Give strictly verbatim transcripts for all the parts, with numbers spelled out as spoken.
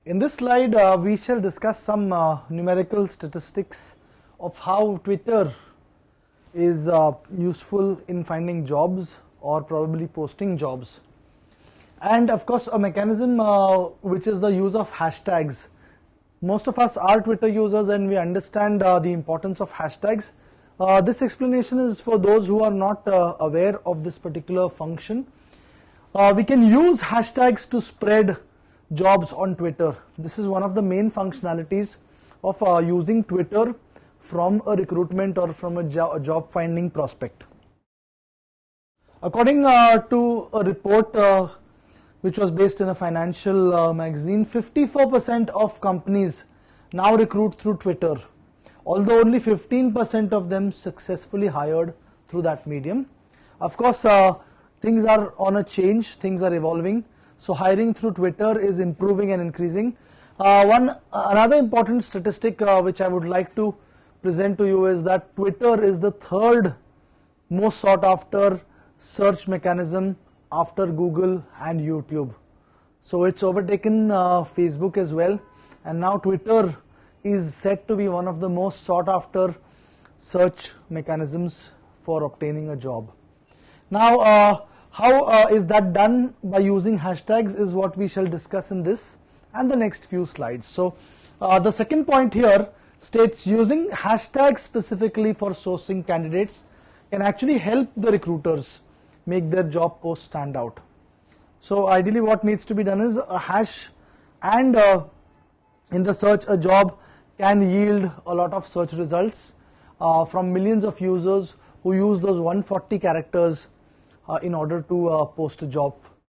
In this slide, uh, we shall discuss some uh, numerical statistics of how Twitter is uh, useful in finding jobs or probably posting jobs. And of course, a mechanism uh, which is the use of hashtags. Most of us are Twitter users and we understand uh, the importance of hashtags. Uh, this explanation is for those who are not uh, aware of this particular function. Uh, we can use hashtags to spread jobs on Twitter. This is one of the main functionalities of uh, using Twitter from a recruitment or from a, jo a job finding prospect. According uh, to a report uh, which was based in a financial uh, magazine, fifty-four percent of companies now recruit through Twitter, although only fifteen percent of them successfully hired through that medium. Of course, uh, things are on a change, things are evolving, so hiring through Twitter is improving and increasing. Uh, one uh, another important statistic uh, which I would like to present to you is that Twitter is the third most sought after search mechanism after Google and YouTube. So it's overtaken uh, Facebook as well, and now Twitter is said to be one of the most sought after search mechanisms for obtaining a job. Now uh, how uh, is that done by using hashtags is what we shall discuss in this and the next few slides. So uh, the second point here states using hashtags specifically for sourcing candidates can actually help the recruiters make their job post stand out. So ideally what needs to be done is a hash and uh, in the search a job can yield a lot of search results uh, from millions of users who use those one hundred forty characters uh, in order to uh, post a job.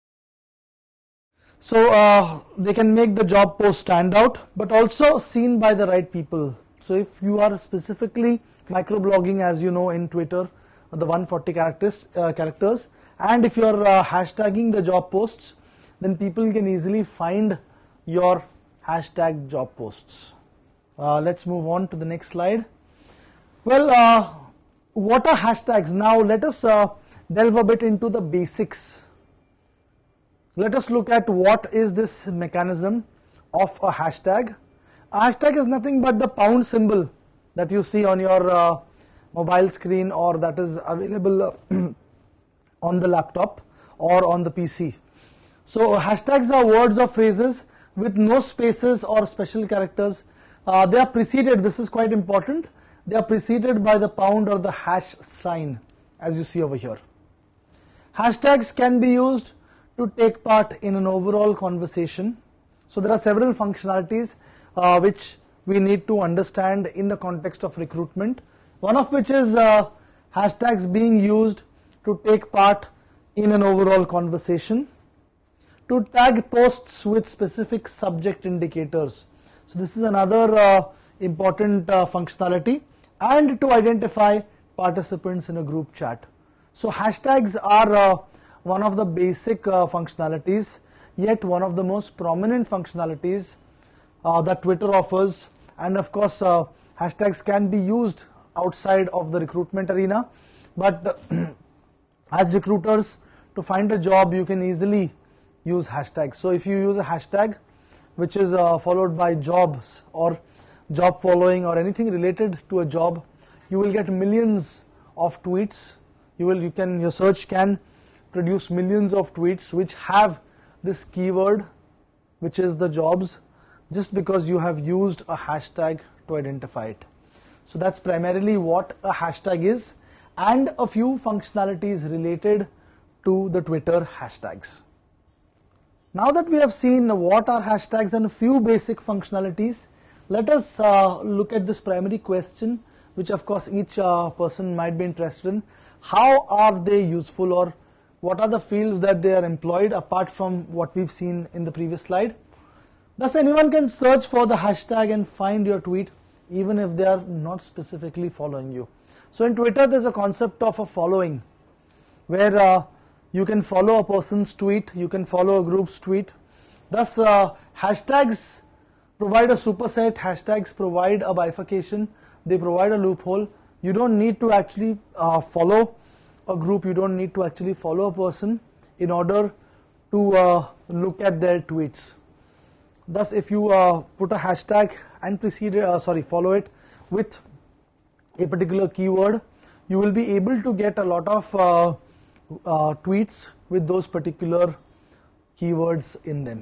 So uh, they can make the job post stand out, but also seen by the right people. So if you are specifically microblogging, as you know, in Twitter, the one hundred forty characters, uh, characters, and if you are uh, hashtagging the job posts, then people can easily find your hashtag job posts. Uh, let's move on to the next slide. Well, uh, what are hashtags? Now let us uh, delve a bit into the basics. Let us look at what is this mechanism of a hashtag. A hashtag is nothing but the pound symbol that you see on your uh, mobile screen or that is available uh, on the laptop or on the P C. So hashtags are words or phrases with no spaces or special characters. Uh, they are preceded, this is quite important, they are preceded by the pound or the hash sign, as you see over here. Hashtags can be used to take part in an overall conversation. So there are several functionalities uh, which we need to understand in the context of recruitment. One of which is uh, hashtags being used to take part in an overall conversation, to tag posts with specific subject indicators. So this is another uh, important uh, functionality, and to identify participants in a group chat. So hashtags are uh, one of the basic uh, functionalities, yet one of the most prominent functionalities uh, that Twitter offers, and of course uh, hashtags can be used outside of the recruitment arena, but as recruiters, to find a job you can easily use hashtags. So if you use a hashtag which is uh, followed by jobs or job following or anything related to a job, you will get millions of tweets. You will you can your search can produce millions of tweets which have this keyword, which is the jobs, just because you have used a hashtag to identify it. So that's primarily what a hashtag is, and a few functionalities related to the Twitter hashtags. Now that we have seen what are hashtags and a few basic functionalities, let us uh, look at this primary question, which of course each uh, person might be interested in. How are they useful, or what are the fields that they are employed apart from what we've seen in the previous slide? Thus anyone can search for the hashtag and find your tweet, even if they are not specifically following you. So in Twitter there's a concept of a following, where uh, you can follow a person's tweet, you can follow a group's tweet. Thus uh, hashtags provide a superset, hashtags provide a bifurcation, they provide a loophole. You don't need to actually uh, follow a group, you don't need to actually follow a person in order to uh, look at their tweets. Thus, if you uh, put a hashtag and precede it, uh, sorry, follow it with a particular keyword, you will be able to get a lot of uh, uh, tweets with those particular keywords in them.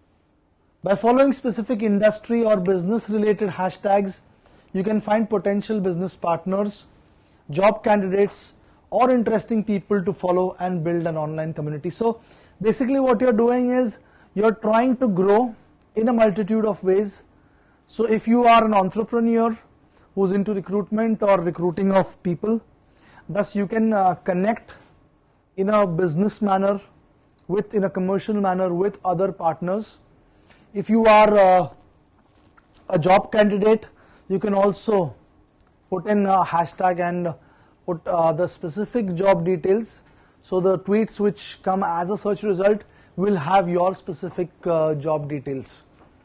By following specific industry or business related hashtags, you can find potential business partners, job candidates, or interesting people to follow and build an online community. So basically what you're doing is you're trying to grow in a multitude of ways. So if you are an entrepreneur who's into recruitment or recruiting of people, thus you can uh, connect in a business manner with, in a commercial manner with other partners. If you are uh, a job candidate, you can also put in a hashtag and put uh, the specific job details. So the tweets which come as a search result will have your specific uh, job details.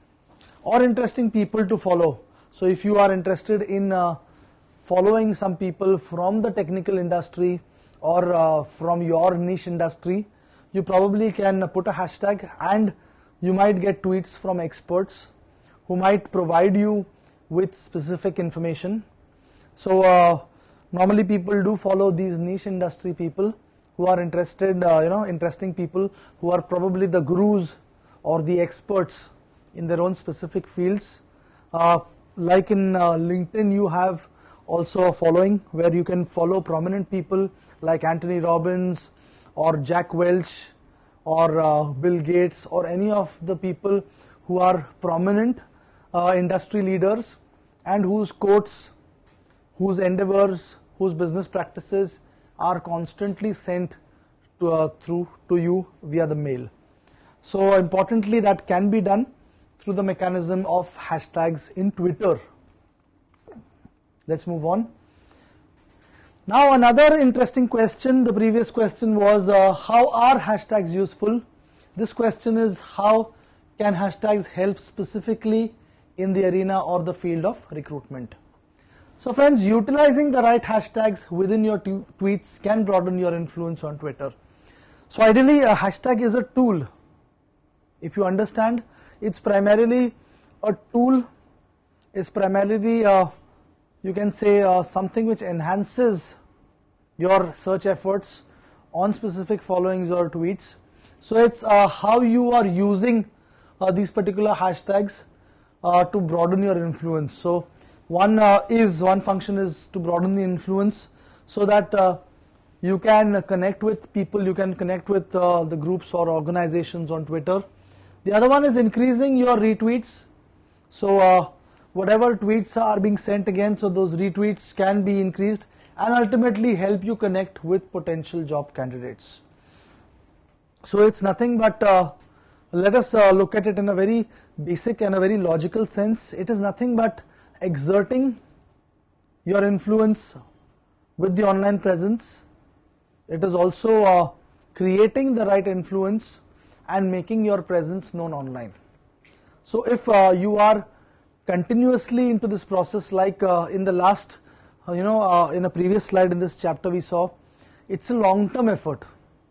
Or interesting people to follow. So if you are interested in uh, following some people from the technical industry or uh, from your niche industry, you probably can put a hashtag and you might get tweets from experts who might provide you with specific information. So uh, normally people do follow these niche industry people who are interested, uh, you know, interesting people who are probably the gurus or the experts in their own specific fields. Uh, like in uh, LinkedIn, you have also a following where you can follow prominent people like Anthony Robbins or Jack Welch or uh, Bill Gates or any of the people who are prominent uh, industry leaders and whose quotes, whose endeavors, whose business practices are constantly sent to, uh, through to you via the mail. So importantly, that can be done through the mechanism of hashtags in Twitter. Let's move on. Now another interesting question, the previous question was uh, how are hashtags useful? This question is how can hashtags help specifically in the arena or the field of recruitment? So friends, utilizing the right hashtags within your tweets can broaden your influence on Twitter. So ideally a hashtag is a tool. If you understand, it's primarily a tool, it's primarily uh, you can say uh, something which enhances your search efforts on specific followings or tweets. So it's uh, how you are using uh, these particular hashtags uh, to broaden your influence. So one uh, is one function is to broaden the influence so that uh, you can connect with people, you can connect with uh, the groups or organizations on Twitter. The other one is increasing your retweets. So uh, whatever tweets are being sent again, so those retweets can be increased and ultimately help you connect with potential job candidates. So it's nothing but, uh, let us uh, look at it in a very basic and a very logical sense. It is nothing but exerting your influence with the online presence. It is also uh, creating the right influence and making your presence known online. So if uh, you are continuously into this process, like uh, in the last, uh, you know, uh, in a previous slide in this chapter we saw, it's a long-term effort.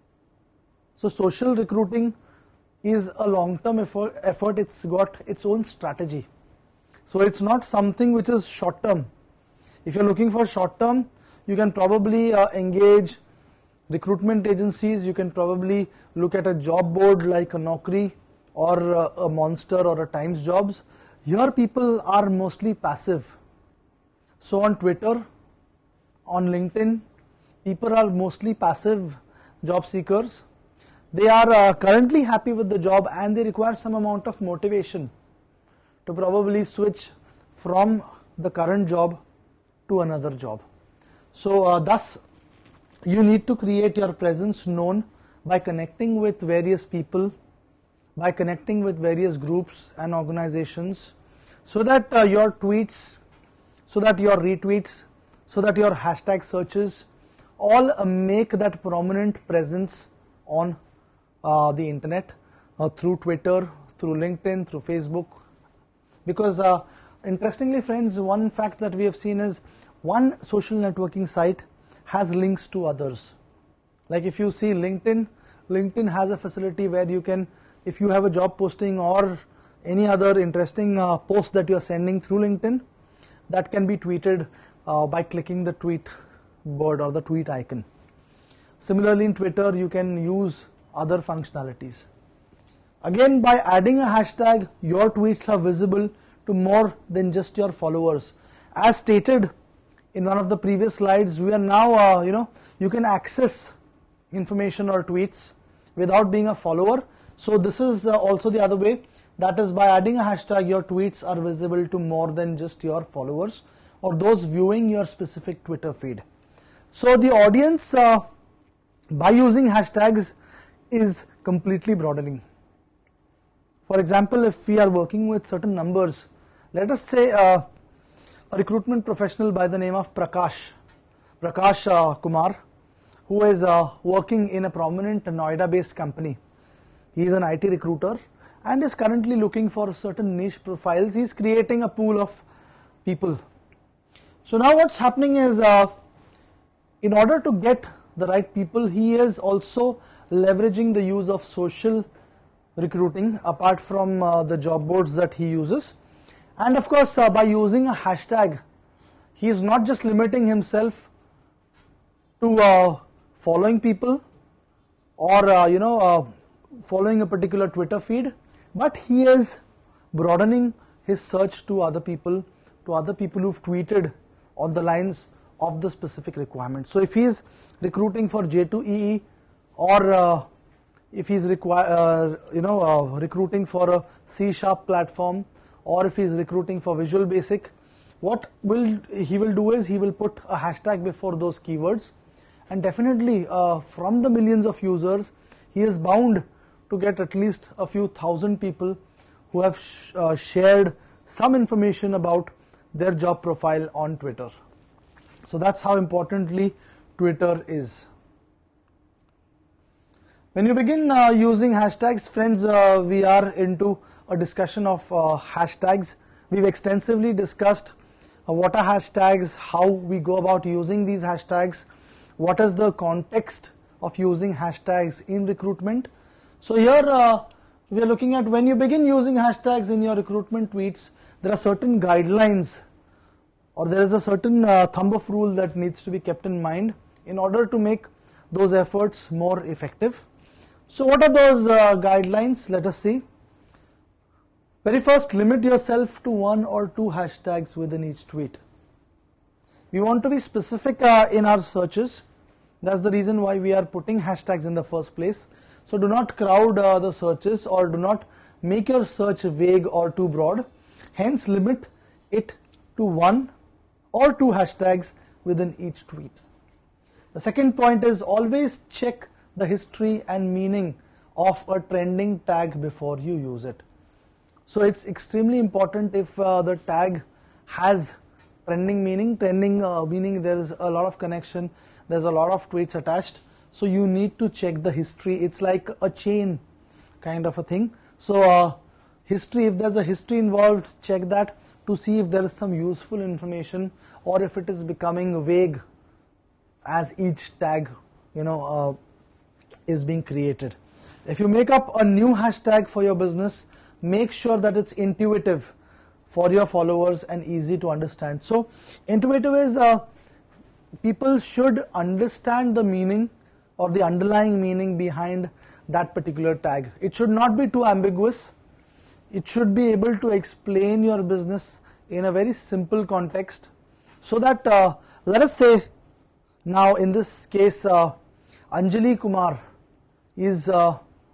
So social recruiting is a long-term effort, effort, it's got its own strategy. So it's not something which is short-term. If you're looking for short-term, you can probably uh, engage recruitment agencies, you can probably look at a job board like a Naukri or uh, a Monster or a Times Jobs. Here people are mostly passive. So on Twitter, on LinkedIn, people are mostly passive job seekers. They are uh, currently happy with the job and they require some amount of motivation to probably switch from the current job to another job. So uh, thus you need to create your presence known by connecting with various people, by connecting with various groups and organizations, so that uh, your tweets, so that your retweets, so that your hashtag searches all uh, make that prominent presence on uh, the internet uh, through Twitter, through LinkedIn, through Facebook. Because uh, interestingly friends, one fact that we have seen is one social networking site has links to others. Like if you see LinkedIn, LinkedIn has a facility where you can, if you have a job posting or any other interesting uh, post that you are sending through LinkedIn, that can be tweeted uh, by clicking the tweet bird or the tweet icon. Similarly, in Twitter, you can use other functionalities. Again, by adding a hashtag, your tweets are visible to more than just your followers. As stated in one of the previous slides, we are now, uh, you know, you can access information or tweets without being a follower. So this is uh, also the other way. That is, by adding a hashtag, your tweets are visible to more than just your followers or those viewing your specific Twitter feed. So the audience, uh, by using hashtags, is completely broadening. For example, if we are working with certain numbers, let us say uh, a recruitment professional by the name of Prakash, Prakash uh, Kumar, who is uh, working in a prominent Noida-based company. He is an I T recruiter and is currently looking for certain niche profiles. He is creating a pool of people. So now what's happening is, uh, in order to get the right people, he is also leveraging the use of social recruiting apart from uh, the job boards that he uses. And of course, uh, by using a hashtag, he is not just limiting himself to uh, following people or uh, you know uh, following a particular Twitter feed, but he is broadening his search to other people, to other people who've tweeted on the lines of the specific requirement. So if he is recruiting for J two E E, or uh, if he is require uh, you know uh, recruiting for a C sharp platform, or if he is recruiting for Visual Basic, what will he will do is he will put a hashtag before those keywords, and definitely uh, from the millions of users, he is bound to get at least a few thousand people who have sh uh, shared some information about their job profile on Twitter. So that's how importantly Twitter is. When you begin uh, using hashtags, friends, uh, we are into a discussion of uh, hashtags. We've extensively discussed uh, what are hashtags, how we go about using these hashtags, what is the context of using hashtags in recruitment. So here uh, we are looking at, when you begin using hashtags in your recruitment tweets, there are certain guidelines, or there is a certain uh, thumb of rule that needs to be kept in mind in order to make those efforts more effective. So what are those uh, guidelines? Let us see. Very first, limit yourself to one or two hashtags within each tweet. We want to be specific uh, in our searches. That's the reason why we are putting hashtags in the first place. So do not crowd uh, the searches, or do not make your search vague or too broad. Hence, limit it to one or two hashtags within each tweet. The second point is, always check the history and meaning of a trending tag before you use it. So it's extremely important if uh, the tag has trending meaning, trending uh, meaning there is a lot of connection, there's a lot of tweets attached. So you need to check the history. It's like a chain kind of a thing. So uh, history, if there's a history involved, check that to see if there is some useful information, or if it is becoming vague as each tag, you know, uh, is being created. If you make up a new hashtag for your business, make sure that it's intuitive for your followers and easy to understand. So intuitive is uh, people should understand the meaning or the underlying meaning behind that particular tag. It should not be too ambiguous. It should be able to explain your business in a very simple context, so that uh, let us say now in this case uh, Anjali Kumar is uh,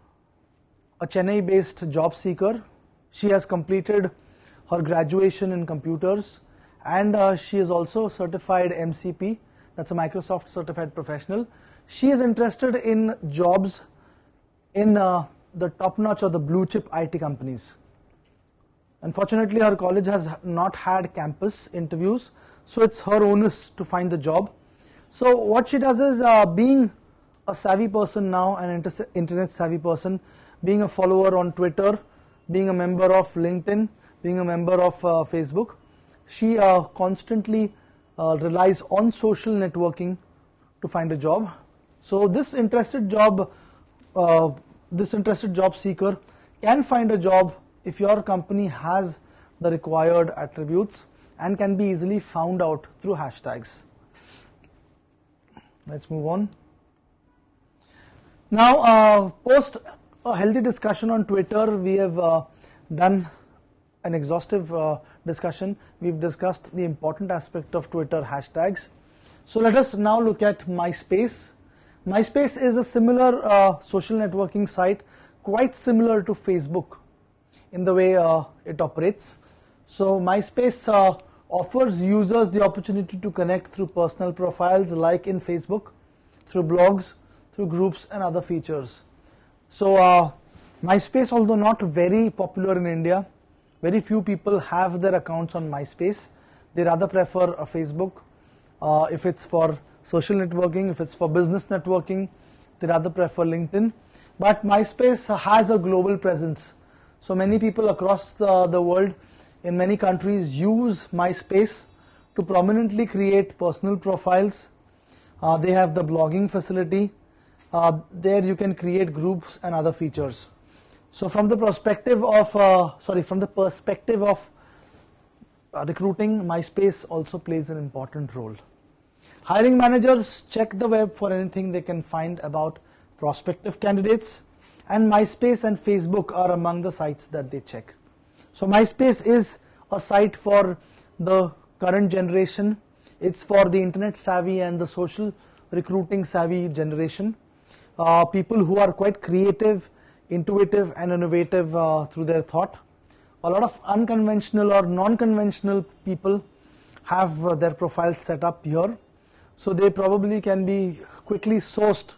a Chennai based job seeker. She has completed her graduation in computers, and uh, she is also certified M C P, that's a Microsoft certified professional. She is interested in jobs in uh, the top notch or the blue chip I T companies. Unfortunately, her college has not had campus interviews, so it's her onus to find the job. So what she does is, uh, being a savvy person now, an internet savvy person, being a follower on Twitter, being a member of LinkedIn, being a member of uh, Facebook, she uh, constantly uh, relies on social networking to find a job. So this interested job, uh, this interested job seeker can find a job if your company has the required attributes and can be easily found out through hashtags. Let's move on. Now, uh, post a healthy discussion on Twitter, we have uh, done an exhaustive uh, discussion. We've discussed the important aspect of Twitter hashtags. So let us now look at MySpace. MySpace is a similar uh, social networking site, quite similar to Facebook in the way uh, it operates. So MySpace uh, offers users the opportunity to connect through personal profiles like in Facebook, through blogs, through groups and other features. So uh, MySpace, although not very popular in India, very few people have their accounts on MySpace. They rather prefer a Facebook. Uh, if it's for social networking, if it's for business networking, they rather prefer LinkedIn. But MySpace has a global presence. So many people across the, the world in many countries use MySpace to prominently create personal profiles. Uh, they have the blogging facility. Uh, there you can create groups and other features. So from the perspective of, uh, sorry, from the perspective of uh, recruiting, MySpace also plays an important role. Hiring managers check the web for anything they can find about prospective candidates, and MySpace and Facebook are among the sites that they check. So MySpace is a site for the current generation. It's for the internet savvy and the social recruiting savvy generation. Uh, people who are quite creative, intuitive and innovative uh, through their thought. A lot of unconventional or non-conventional people have uh, their profiles set up here. So they probably can be quickly sourced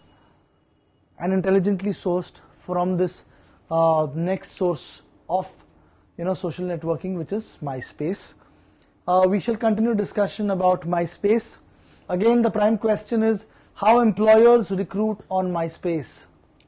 and intelligently sourced from this uh, next source of you know social networking, which is MySpace. Uh, we shall continue discussion about MySpace. Again, the prime question is how employers recruit on MySpace.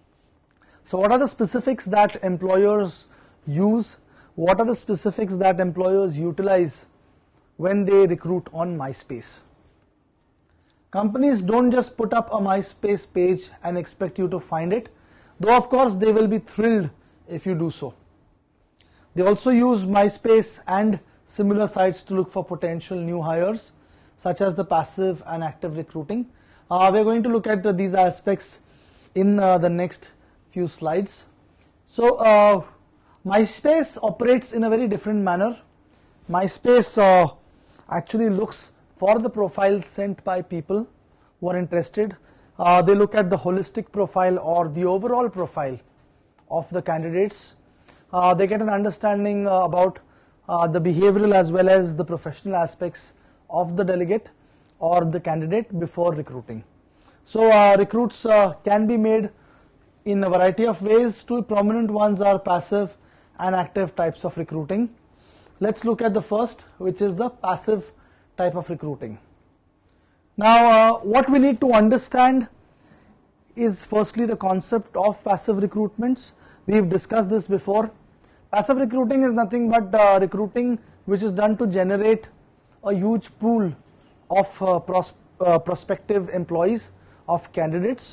So what are the specifics that employers use? What are the specifics that employers utilize when they recruit on MySpace? Companies don't just put up a MySpace page and expect you to find it, though of course they will be thrilled if you do so. They also use MySpace and similar sites to look for potential new hires, such as the passive and active recruiting. Uh, we're going to look at uh, these aspects in uh, the next few slides. So uh, MySpace operates in a very different manner. MySpace uh, actually looks for the profiles sent by people who are interested. Uh, they look at the holistic profile or the overall profile of the candidates. Uh, they get an understanding uh, about uh, the behavioral as well as the professional aspects of the delegate or the candidate before recruiting. So uh, recruits uh, can be made in a variety of ways. Two prominent ones are passive and active types of recruiting. Let's look at the first, which is the passive type of recruiting. Now uh, what we need to understand is firstly the concept of passive recruitments. We've discussed this before. Passive recruiting is nothing but uh, recruiting which is done to generate a huge pool of uh, pros uh, prospective employees, of candidates,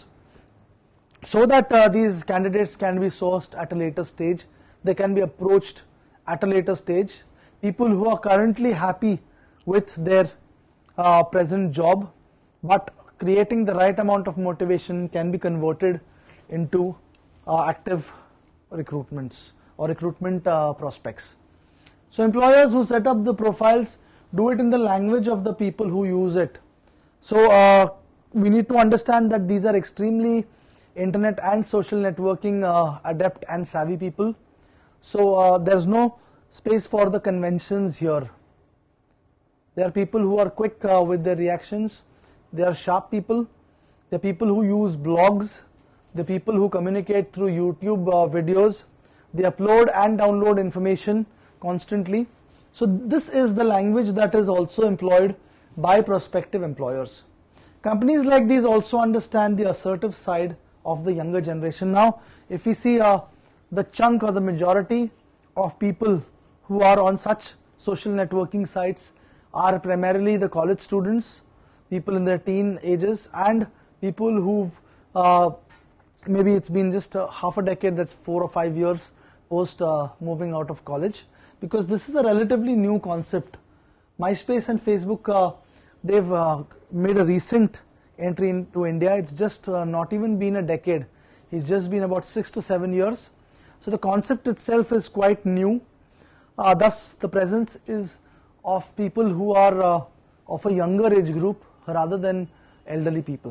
so that uh, these candidates can be sourced at a later stage. They can be approached at a later stage. People who are currently happy with their uh, present job, but creating the right amount of motivation can be converted into uh, active recruitments or recruitment uh, prospects. So employers who set up the profiles do it in the language of the people who use it. So uh, we need to understand that these are extremely internet and social networking uh, adept and savvy people. So uh, there's no space for the conventions here. There are people who are quick uh, with their reactions. They are sharp people. They are people who use blogs. They are people who communicate through YouTube uh, videos. They upload and download information constantly. So this is the language that is also employed by prospective employers. Companies like these also understand the assertive side of the younger generation. Now, if we see uh, the chunk or the majority of people who are on such social networking sites are primarily the college students, people in their teen ages, and people who've uh, maybe it's been just uh, half a decade, that's four or five years post uh, moving out of college, because this is a relatively new concept. MySpace and Facebook, uh, they've uh, made a recent entry into India. It's just uh, not even been a decade. It's just been about six to seven years. So the concept itself is quite new. Uh, thus, the presence is of people who are uh, of a younger age group rather than elderly people.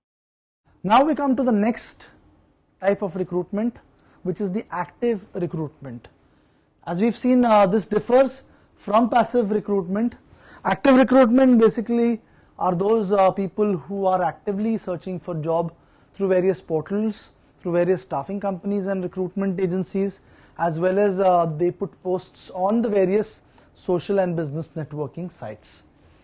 Now we come to the next type of recruitment, which is the active recruitment. As we've seen, uh, this differs from passive recruitment. Active recruitment basically are those uh, people who are actively searching for job through various portals, through various staffing companies and recruitment agencies, as well as uh, they put posts on the various social and business networking sites.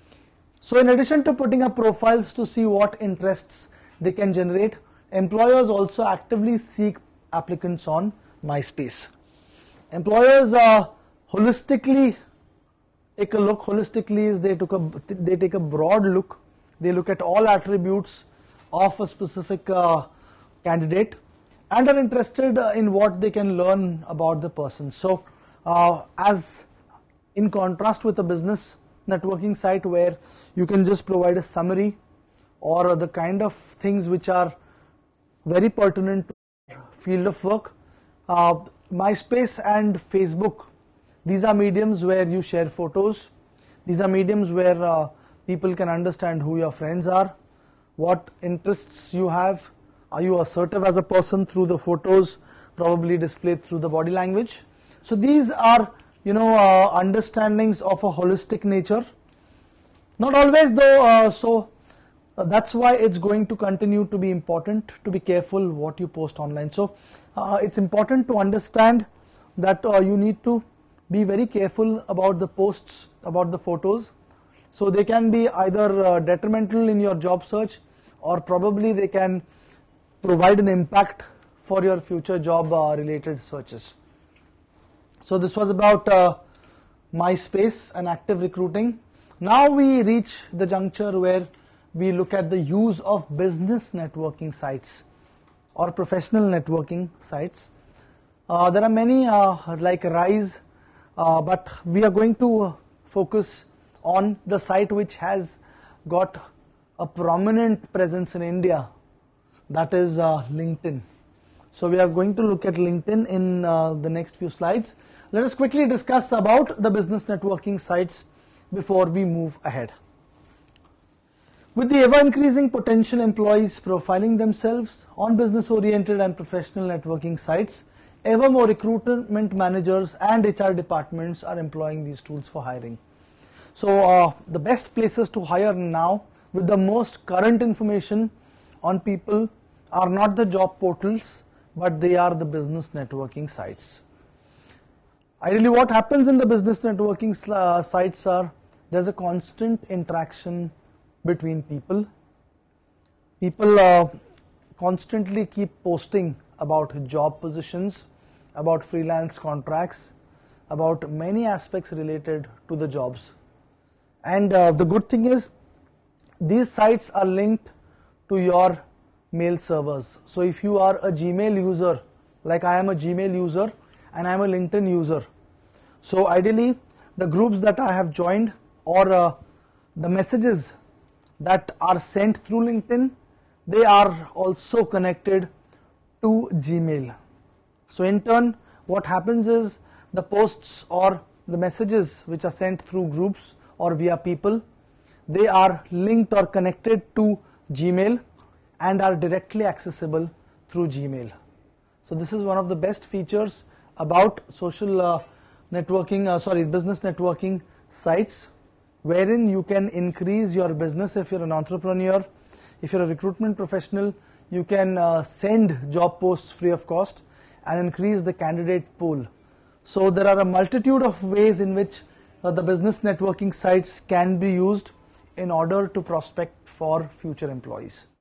So in addition to putting up profiles to see what interests they can generate, employers also actively seek applicants on MySpace. Employers uh, holistically take a look. Holistically is they took a they take a broad look. They look at all attributes of a specific uh, candidate and are interested uh, in what they can learn about the person. So, uh, as in contrast with a business networking site where you can just provide a summary or the kind of things which are very pertinent to field of work, uh, MySpace and Facebook, these are mediums where you share photos. These are mediums where uh, people can understand who your friends are, what interests you have. Are you assertive as a person through the photos, probably displayed through the body language? So these are, you know, uh, understandings of a holistic nature. Not always though, uh, so uh, that's why it's going to continue to be important to be careful what you post online. So uh, it's important to understand that uh, you need to be very careful about the posts, about the photos. So they can be either uh, detrimental in your job search, or probably they can provide an impact for your future job uh, related searches. So this was about uh, MySpace and active recruiting. Now we reach the juncture where we look at the use of business networking sites or professional networking sites. Uh, there are many uh, like Rise, uh, but we are going to uh, focus on the site which has got a prominent presence in India, that is uh, LinkedIn. So we are going to look at LinkedIn in uh, the next few slides. Let us quickly discuss about the business networking sites before we move ahead. With the ever increasing potential employees profiling themselves on business oriented and professional networking sites, ever more recruitment managers and H R departments are employing these tools for hiring. So uh, the best places to hire now with the most current information on people are not the job portals, but they are the business networking sites. Ideally, what happens in the business networking uh, sites are there's a constant interaction between people. People uh, constantly keep posting about job positions, about freelance contracts, about many aspects related to the jobs. And uh, the good thing is these sites are linked to your mail servers. So if you are a Gmail user, like I am a Gmail user and I am a LinkedIn user, so ideally the groups that I have joined or uh, the messages that are sent through LinkedIn, they are also connected to Gmail. So in turn, what happens is the posts or the messages which are sent through groups or via people, they are linked or connected to Gmail and are directly accessible through Gmail. So this is one of the best features about social uh, networking, uh, sorry, business networking sites, wherein you can increase your business. If you're an entrepreneur, if you're a recruitment professional, you can uh, send job posts free of cost and increase the candidate pool. So there are a multitude of ways in which uh, the business networking sites can be used in order to prospect for future employees.